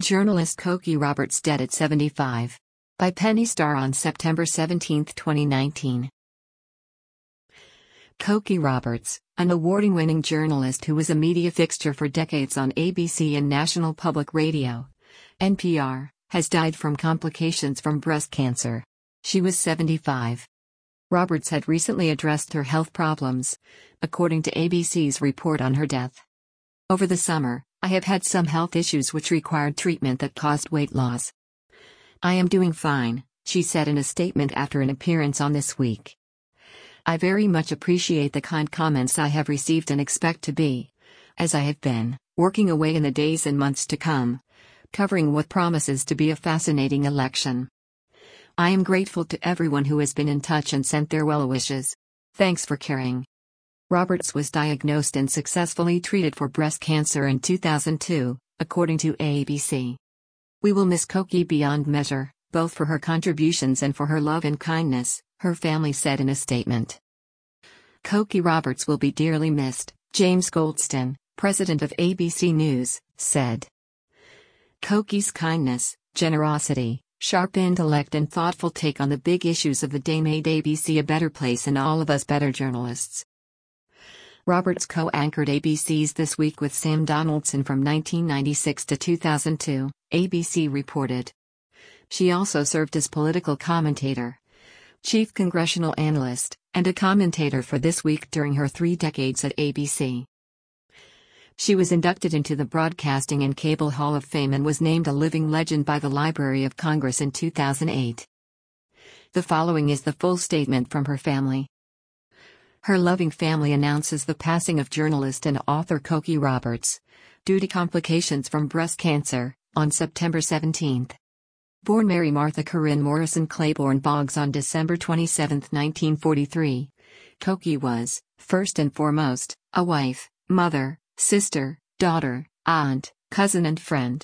Journalist Cokie Roberts dead at 75. By Penny Starr on September 17, 2019. Cokie Roberts, an award-winning journalist who was a media fixture for decades on ABC and National Public Radio, NPR, has died from complications from breast cancer. She was 75. Roberts had recently addressed her health problems, according to ABC's report on her death. Over the summer, I have had some health issues which required treatment that caused weight loss. I am doing fine, she said in a statement after an appearance on This Week. I very much appreciate the kind comments I have received and expect to be, as I have been, working away in the days and months to come, covering what promises to be a fascinating election. I am grateful to everyone who has been in touch and sent their well wishes. Thanks for caring. Roberts was diagnosed and successfully treated for breast cancer in 2002, according to ABC. We will miss Cokie beyond measure, both for her contributions and for her love and kindness, her family said in a statement. Cokie Roberts will be dearly missed, James Goldston, president of ABC News, said. Cokie's kindness, generosity, sharp intellect and thoughtful take on the big issues of the day made ABC a better place and all of us better journalists. Roberts co-anchored ABC's This Week with Sam Donaldson from 1996 to 2002, ABC reported. She also served as political commentator, chief congressional analyst, and a commentator for This Week during her 3 decades at ABC. She was inducted into the Broadcasting and Cable Hall of Fame and was named a living legend by the Library of Congress in 2008. The following is the full statement from her family. Her loving family announces the passing of journalist and author Cokie Roberts, due to complications from breast cancer, on September 17. Born Mary Martha Corinne Morrison Claiborne Boggs on December 27, 1943, Cokie was, first and foremost, a wife, mother, sister, daughter, aunt, cousin and friend.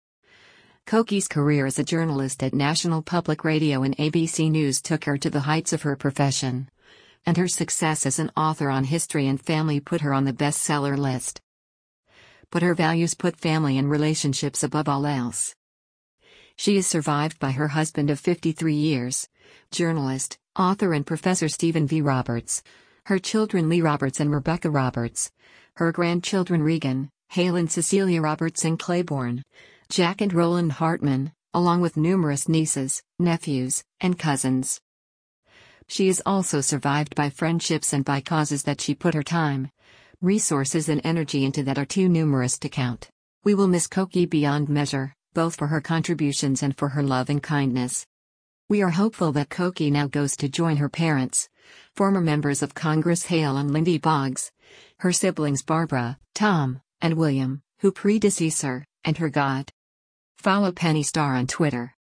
Cokie's career as a journalist at National Public Radio and ABC News took her to the heights of her profession, and her success as an author on history and family put her on the bestseller list. But her values put family and relationships above all else. She is survived by her husband of 53 years, journalist, author and Professor Stephen V. Roberts, her children Lee Roberts and Rebecca Roberts, her grandchildren Regan, Hale and Cecilia Roberts and Claiborne, Jack and Roland Hartman, along with numerous nieces, nephews, and cousins. She is also survived by friendships and by causes that she put her time, resources and energy into that are too numerous to count. We will miss Cokie beyond measure, both for her contributions and for her love and kindness. We are hopeful that Cokie now goes to join her parents, former members of Congress Hale and Lindy Boggs, her siblings Barbara, Tom, and William, who predeceased her, and her God. Follow Penny Starr on Twitter.